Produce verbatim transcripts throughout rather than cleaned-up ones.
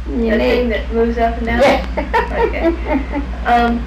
Your That leg. thing that moves up and down? Yeah. Okay. Um,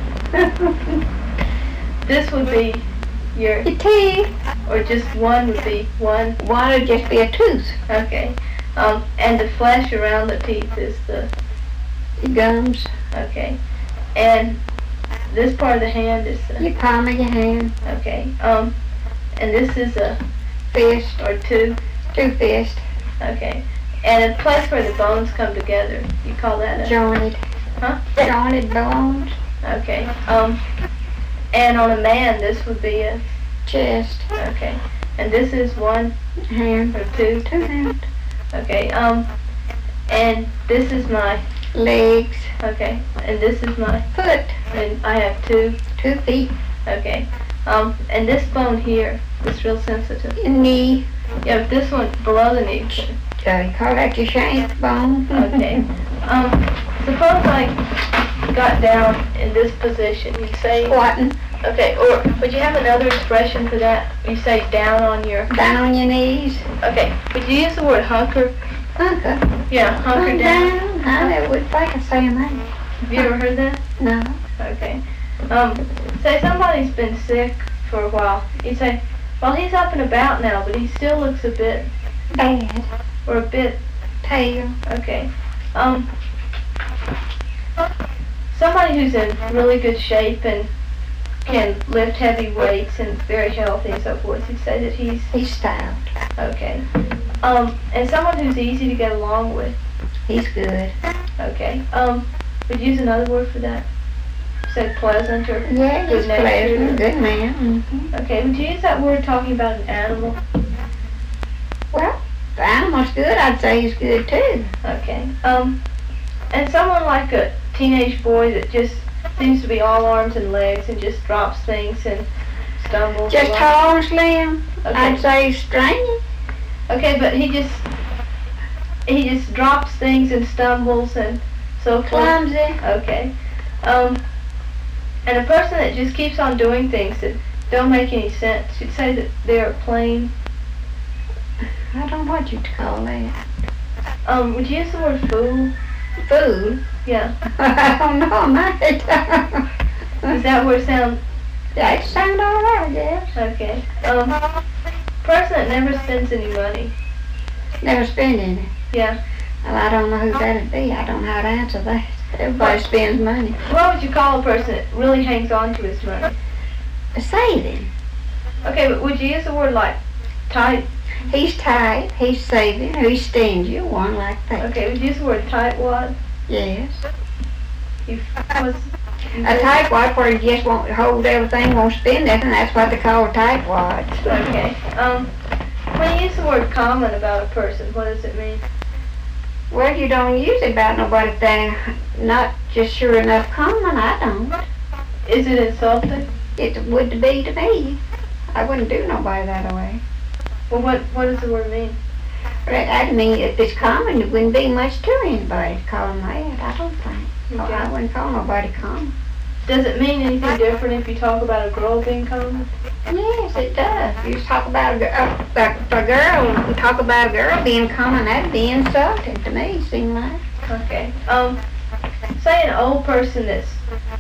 this would be your, Your teeth. or just one would be one? One would just be a tooth. Okay. Um, and the flesh around the teeth is the, Your gums. okay. And this part of the hand is the, Your palm of your hand. okay. Um, and this is a, Fist. or two? Two fists. Okay. And a place where the bones come together. You call that a, Jointed. huh? Jointed bones. Okay. Um, and on a man, this would be a, Chest. okay. And this is one Hand. or two? Two hands. Okay. Um, and this is my, Legs. okay. And this is my, Foot. and I have two. Two feet. Okay. Um, and this bone here is real sensitive. Your knee. Yeah, but this one below the knee. Uh, you call that your shank bone? Okay. Um, suppose I got down in this position. You'd say, Squatting. okay, or would you have another expression for that? You say down on your, Down on your knees. okay. Would you use the word hunker? Hunker. Yeah, hunker Hunker down. down. I never would think of saying that. Have you ever heard that? No. Okay. Um, say somebody's been sick for a while. You say, well, he's up and about now, but he still looks a bit, Bad. or a bit, Tail. okay. Um, somebody who's in really good shape and can lift heavy weights and very healthy and so forth, you'd say that he's, He's stout. okay. Um, and someone who's easy to get along with, He's good. okay. Um, would you use another word for that? Say pleasant or Yeah, he's good-natured? pleasant. Good man. Mm-hmm. Okay, would you use that word talking about an animal? Well, the animal's good. I'd say he's good too. Okay. Um, and someone like a teenage boy that just seems to be all arms and legs and just drops things and stumbles. Just along. tall and slim. I'd Okay. say he's stringy. Okay, but he just he just drops things and stumbles and so forth. Clumsy. Okay. Um, and a person that just keeps on doing things that don't make any sense, you'd say that they're plain. I don't know what you'd call that. Um, would you use the word fool? Food. Yeah. I don't know, mate. Does that word sound That sound all right, I guess. okay? Um, person that never spends any money. Never spend any. Yeah. Well, I don't know who that'd be. I don't know how to answer that. Everybody spends money. What would you call a person that really hangs on to his money? Saving. Okay, but would you use the word like tight? He's tight. He's saving. He's stingy. One like that. Okay, would you use the word tightwad? Yes. You was you A tightwad where you just won't hold everything, won't spend nothing. That's what they call tightwads. Okay. Um, when you use the word common about a person, what does it mean? Well, you don't use it about nobody thing. Not just sure enough common. I don't. Is it insulting? It would be to me. I wouldn't do nobody that way. Well, what what does the word mean? But I mean, if it's common, it wouldn't be much to anybody to call them that. I don't think. Oh, I Okay. wouldn't call nobody common. Does it mean anything different if you talk about a girl being common? Yes, it does. You talk about a girl, uh, like a girl, you talk about a girl being common, that'd be insulting to me, seem like. Okay. Um, say an old person that's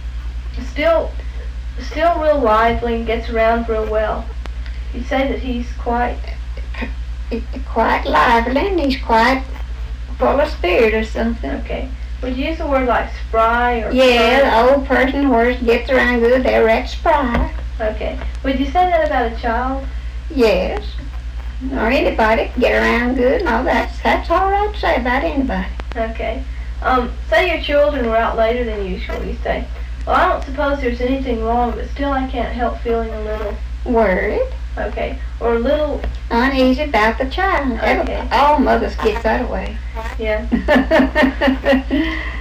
still still real lively and gets around real well. You say that he's quite It's quite lively and he's quite full of spirit or something. okay. Would you use the word like spry or Yeah, the old person where it gets around good, they're that spry. okay. Would you say that about a child? Yes. Or anybody can get around good and all that. That's all right to say about anybody. Okay. Um, say your children were out later than usual. You say, well, I don't suppose there's anything wrong, but still I can't help feeling a little, Worried, okay, or a little, uneasy about the child. Okay. All mothers get that way. yeah.